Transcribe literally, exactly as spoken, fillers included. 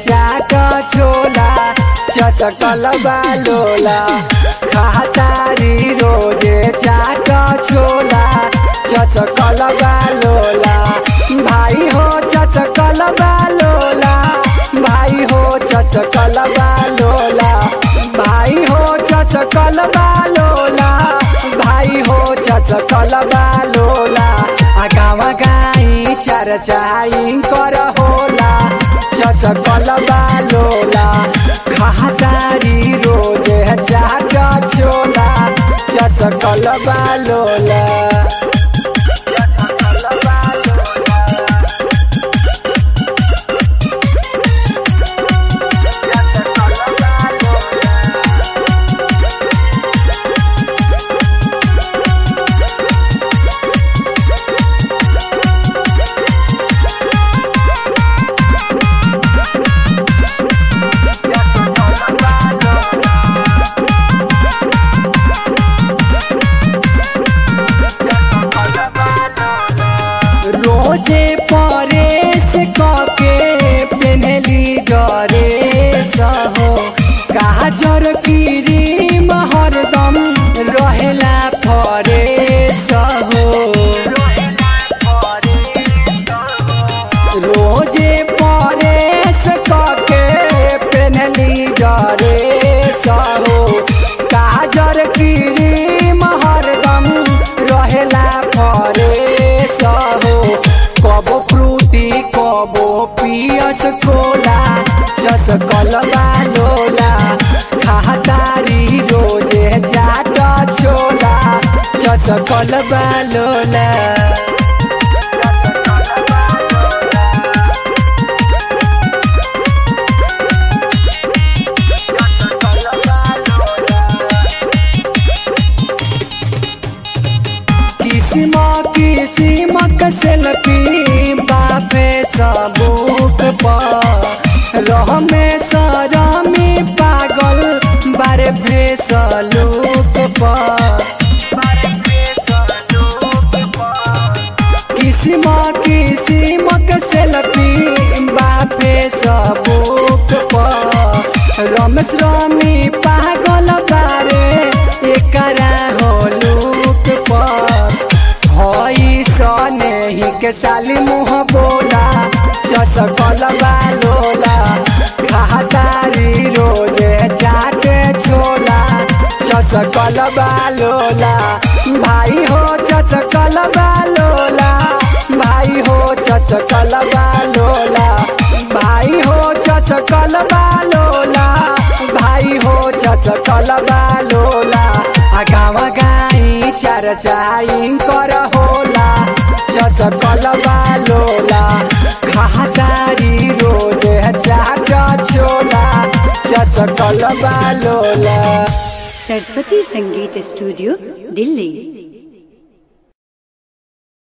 चाट छोला चचकल बालोला खातारी रोजे चाट छोला चचकल बालोला भाई हो चचकल बालोला भाई हो चचकल बालोला भाई हो चचकल बालोला भाई हो चचकल बालोला आ गावा गाई चरचाई कर होला चचकल बालोला खातारी रोजे चाट छोला चचकल बालोला रोजे परेश कके पेनली डरेस हो काजर क्रीम हरदम रहेला फरेस हो रोजे परेश कके पेनली डरेस हो काजर क्रीम हरदम रहेला फरेस हो कबो फ्रूटी कबो पियस कोला चचकल बालोला खातारी रोजे चाट छोला चचकल बालोला किसिम किसिम के सेल्फी बापे सबूक पर रह में सरमी पागल बारे फेसलूक पर किसिम किसिम के सेल्फी बापे सबूक पर रमेश रमी पागल बारे एकरा होलूक पर हई सनेही के साली मुँह बोला चचकल बालोला खातारी रोजे चाट छोला चचकल बालोला भाई हो चचकल बालोला भाई हो चचकल बालोला भाई हो चचकल बालोला भाई हो चचकल बालोला आ गावा गाई चरचाई कर होला चचकल बालोला खातारी रोजे चाट छोला चचकल बालोला। सरस्वती संगीत स्टूडियो दिल्ली।